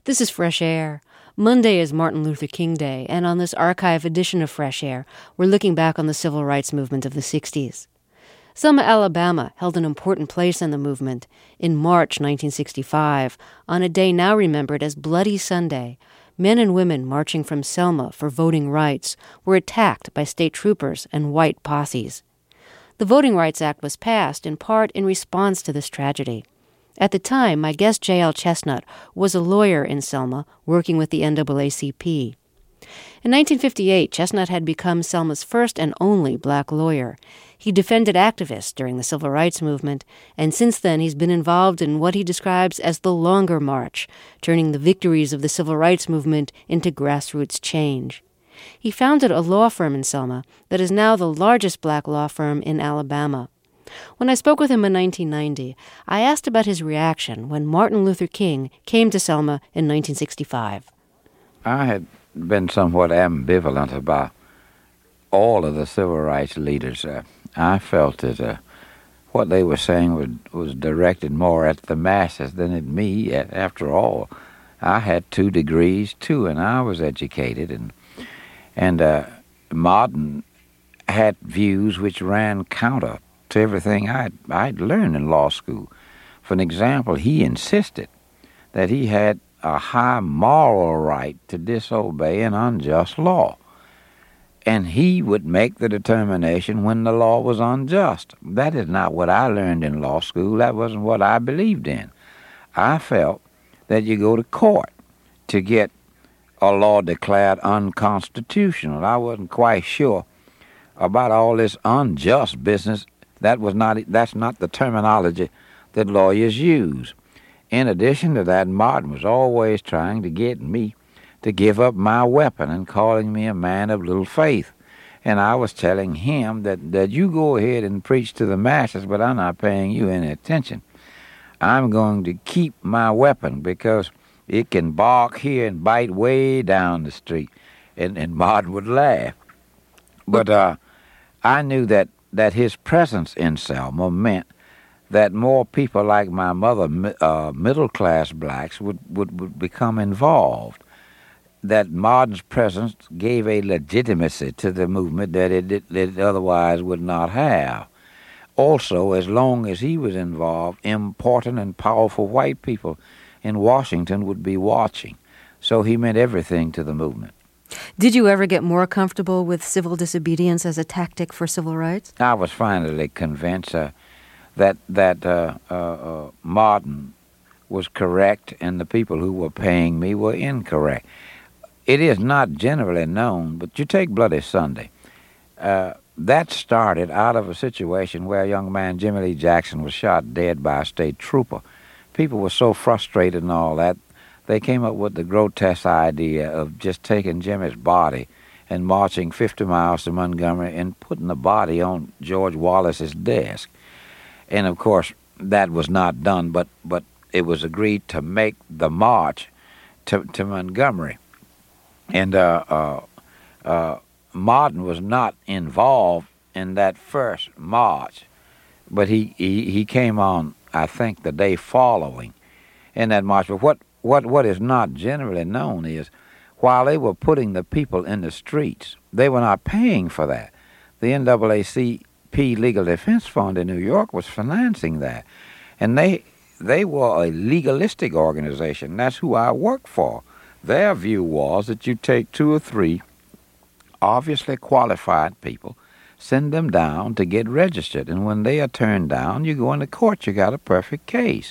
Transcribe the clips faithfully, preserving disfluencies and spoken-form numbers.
This is Fresh Air. Monday is Martin Luther King Day, and on this archive edition of Fresh Air, we're looking back on the civil rights movement of the sixties. Selma, Alabama held an important place in the movement in March nineteen sixty-five, on a day now remembered as Bloody Sunday. Men and women marching from Selma for voting rights were attacked by state troopers and white posses. The Voting Rights Act was passed in part in response to this tragedy. At the time, my guest J L Chestnut was a lawyer in Selma working with the N double A C P. In nineteen fifty-eight, Chestnut had become Selma's first and only black lawyer. He defended activists during the civil rights movement, and since then he's been involved in what he describes as the longer march, turning the victories of the civil rights movement into grassroots change. He founded a law firm in Selma that is now the largest black law firm in Alabama. When I spoke with him in nineteen ninety, I asked about his reaction when Martin Luther King came to Selma in nineteen sixty-five. I had been somewhat ambivalent about all of the civil rights leaders. Uh, I felt that uh, what they were saying was, was directed more at the masses than at me. After all, I had two degrees, too, and I was educated. And, and uh, Martin had views which ran counter to everything I'd, I'd learned in law school. For an example, he insisted that he had a high moral right to disobey an unjust law. And he would make the determination when the law was unjust. That is not what I learned in law school. That wasn't what I believed in. I felt that you go to court to get a law declared unconstitutional. I wasn't quite sure about all this unjust business. That was not, that's not the terminology that lawyers use. In addition to that, Martin was always trying to get me to give up my weapon and calling me a man of little faith. And I was telling him that, that you go ahead and preach to the masses, but I'm not paying you any attention. I'm going to keep my weapon because it can bark here and bite way down the street. And, and Martin would laugh. But uh, I knew that that his presence in Selma meant that more people like my mother, uh, middle-class blacks, would, would, would become involved. That Martin's presence gave a legitimacy to the movement that it, it, it otherwise would not have. Also, as long as he was involved, important and powerful white people in Washington would be watching. So he meant everything to the movement. Did you ever get more comfortable with civil disobedience as a tactic for civil rights? I was finally convinced uh, that that uh, uh, uh, Martin was correct and the people who were paying me were incorrect. It is not generally known, but you take Bloody Sunday. Uh, that started out of a situation where a young man, Jimmy Lee Jackson, was shot dead by a state trooper. People were so frustrated and all that, they came up with the grotesque idea of just taking Jimmy's body and marching fifty miles to Montgomery and putting the body on George Wallace's desk. And, of course, that was not done, but, but it was agreed to make the march to, to Montgomery. And uh, uh, uh, Martin was not involved in that first march, but he, he, he came on, I think, the day following in that march. But what What what is not generally known is, while they were putting the people in the streets, they were not paying for that. The N double A C P Legal Defense Fund in New York was financing that. And they they were a legalistic organization. That's who I worked for. Their view was that you take two or three obviously qualified people, send them down to get registered, and when they are turned down, you go into court, you got a perfect case.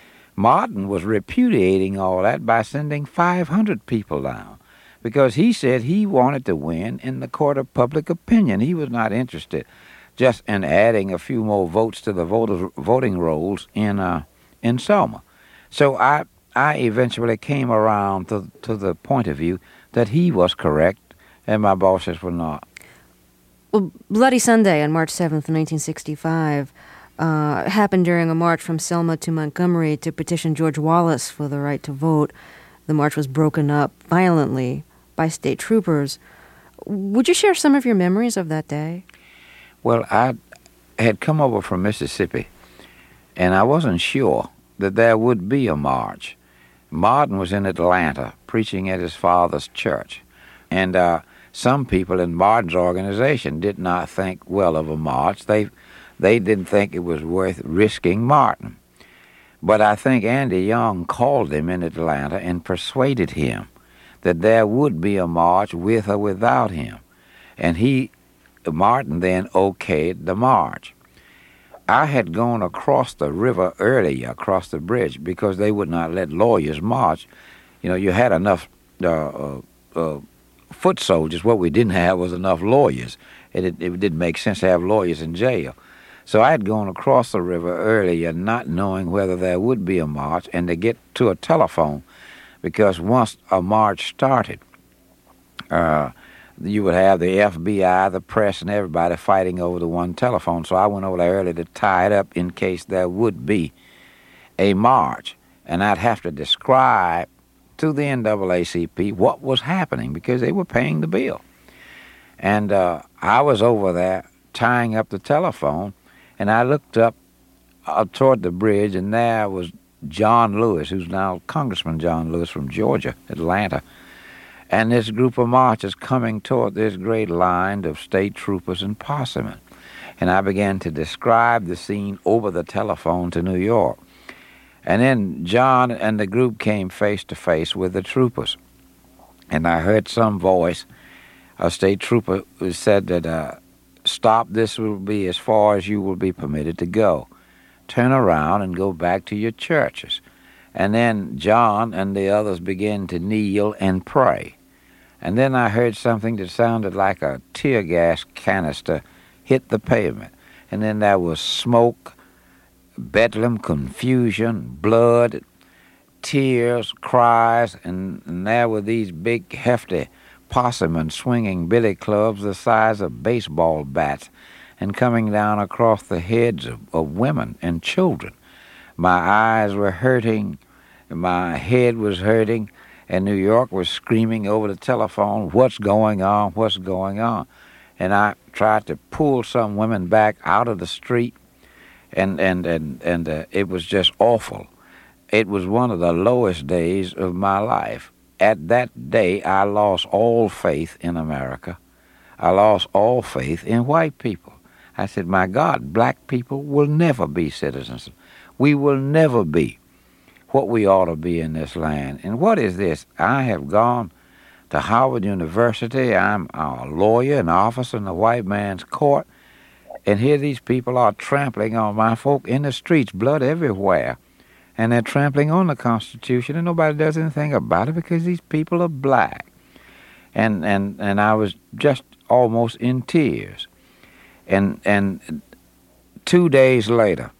Martin was repudiating all that by sending five hundred people down because he said he wanted to win in the court of public opinion. He was not interested just in adding a few more votes to the voters, voting rolls in uh, in Selma. So I I eventually came around to, to the point of view that he was correct and my bosses were not. Well, Bloody Sunday on March seventh, nineteen sixty-five, Uh, happened during a march from Selma to Montgomery to petition George Wallace for the right to vote. The march was broken up violently by state troopers. Would you share some of your memories of that day? Well, I had come over from Mississippi, and I wasn't sure that there would be a march. Martin was in Atlanta preaching at his father's church. And uh, some people in Martin's organization did not think well of a march. They, they didn't think it was worth risking Martin. But I think Andy Young called him in Atlanta and persuaded him that there would be a march with or without him. And he, Martin then okayed the march. I had gone across the river earlier, across the bridge, because they would not let lawyers march. You know, you had enough uh, uh, uh, foot soldiers. What we didn't have was enough lawyers. It, it, it didn't make sense to have lawyers in jail. So I had gone across the river earlier, not knowing whether there would be a march, and to get to a telephone, because once a march started, uh, you would have the F B I, the press, and everybody fighting over the one telephone. So I went over there early to tie it up in case there would be a march. And I'd have to describe to the N double A C P what was happening, because they were paying the bill. And uh, I was over there tying up the telephone, and I looked up uh, toward the bridge, and there was John Lewis, who's now Congressman John Lewis from Georgia, Atlanta, and this group of marchers coming toward this great line of state troopers and possemen. And I began to describe the scene over the telephone to New York. And then John and the group came face to face with the troopers. And I heard some voice, a state trooper, who said that, uh, stop, this will be as far as you will be permitted to go. Turn around and go back to your churches. And then John and the others began to kneel and pray. And then I heard something that sounded like a tear gas canister hit the pavement. And then there was smoke, bedlam, confusion, blood, tears, cries, and, and there were these big, hefty possemen swinging billy clubs the size of baseball bats and coming down across the heads of, of women and children. My eyes were hurting, my head was hurting, and New York was screaming over the telephone, what's going on, what's going on? And I tried to pull some women back out of the street, and, and, and, and uh, it was just awful. It was one of the lowest days of my life. At that day, I lost all faith in America. I lost all faith in white people. I said, my God, black people will never be citizens. We will never be what we ought to be in this land. And what is this? I have gone to Howard University. I'm a lawyer, an officer in the white man's court. And here these people are trampling on my folk in the streets, blood everywhere. And they're trampling on the Constitution, and nobody does anything about it because these people are black. And and, and I was just almost in tears. And and two days later,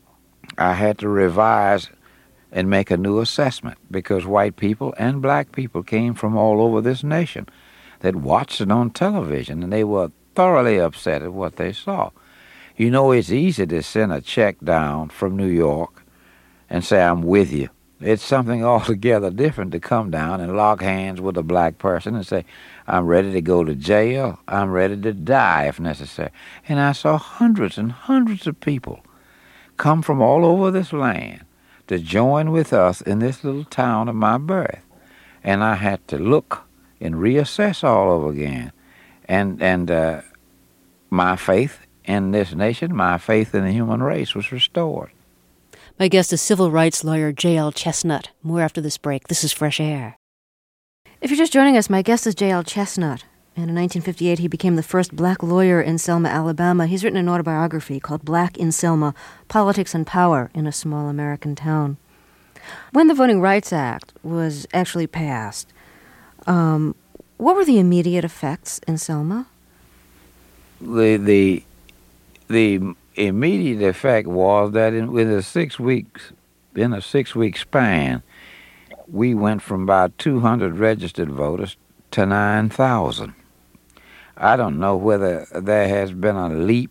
I had to revise and make a new assessment, because white people and black people came from all over this nation that watched it on television, and they were thoroughly upset at what they saw. You know, it's easy to send a check down from New York and say, I'm with you. It's something altogether different to come down and lock hands with a black person and say, I'm ready to go to jail, I'm ready to die if necessary. And I saw hundreds and hundreds of people come from all over this land to join with us in this little town of my birth. And I had to look and reassess all over again. And, and uh, my faith in this nation, my faith in the human race was restored. My guest is civil rights lawyer J L Chestnut. More after this break. This is Fresh Air. If you're just joining us, my guest is J L Chestnut. And in nineteen fifty-eight, he became the first black lawyer in Selma, Alabama. He's written an autobiography called Black in Selma, Politics and Power in a Small American Town. When the Voting Rights Act was actually passed, um, what were the immediate effects in Selma? The, the, the immediate effect was that in within a six weeks, in a six-week span, we went from about two hundred registered voters to nine thousand. I don't know whether there has been a leap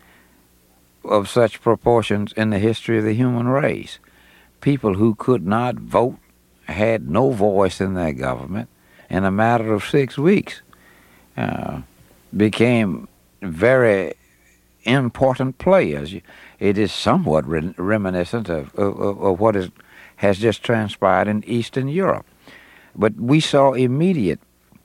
of such proportions in the history of the human race. People who could not vote, had no voice in their government, in a matter of six weeks, uh, became very important players. It is somewhat re- reminiscent of, of, of what is has just transpired in Eastern Europe. But we saw immediate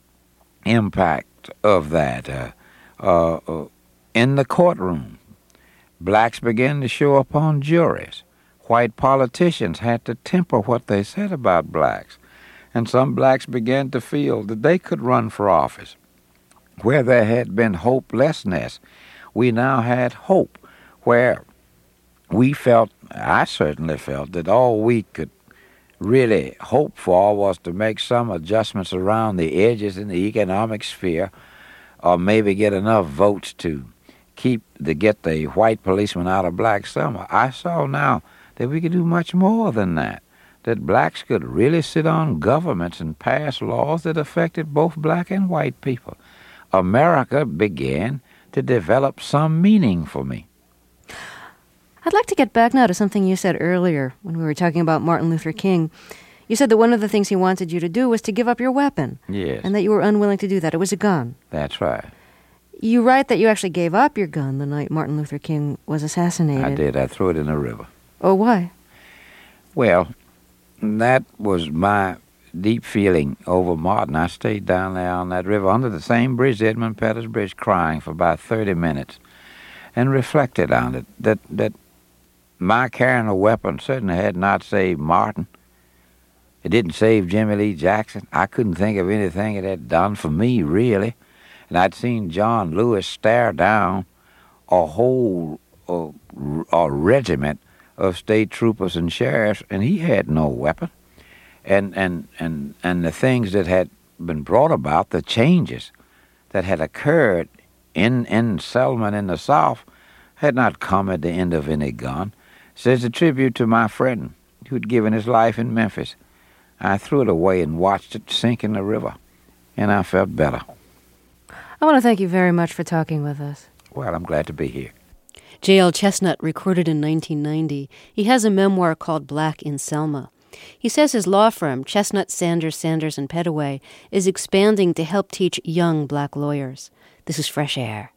impact of that uh, uh, uh, in the courtroom. Blacks began to show up on juries. White politicians had to temper what they said about blacks. And some blacks began to feel that they could run for office. Where there had been hopelessness, we now had hope. Where we felt, I certainly felt, that all we could really hope for was to make some adjustments around the edges in the economic sphere, or maybe get enough votes to keep to get the white policeman out of black summer. I saw now that we could do much more than that, that blacks could really sit on governments and pass laws that affected both black and white people. America began to develop some meaning for me. I'd like to get back now to something you said earlier when we were talking about Martin Luther King. You said that one of the things he wanted you to do was to give up your weapon. Yes. And that you were unwilling to do that. It was a gun. That's right. You write that you actually gave up your gun the night Martin Luther King was assassinated. I did. I threw it in the river. Oh, why? Well, that was my deep feeling over Martin. I stayed down there on that river under the same bridge, the Edmund Pettus Bridge, crying for about thirty minutes and reflected on it, that, that my carrying a weapon certainly had not saved Martin. It didn't save Jimmy Lee Jackson. I couldn't think of anything it had done for me, really. And I'd seen John Lewis stare down a whole a, a regiment of state troopers and sheriffs, and he had no weapon. And, and, and, and the things that had been brought about, the changes that had occurred in, in Selma in the South, had not come at the end of any gun. So it's a tribute to my friend who'd given his life in Memphis. I threw it away and watched it sink in the river, and I felt better. I want to thank you very much for talking with us. Well, I'm glad to be here. J L. Chestnut recorded in nineteen ninety. He has a memoir called Black in Selma. He says his law firm, Chestnut, Sanders, Sanders and Pettaway, is expanding to help teach young black lawyers. This is Fresh Air.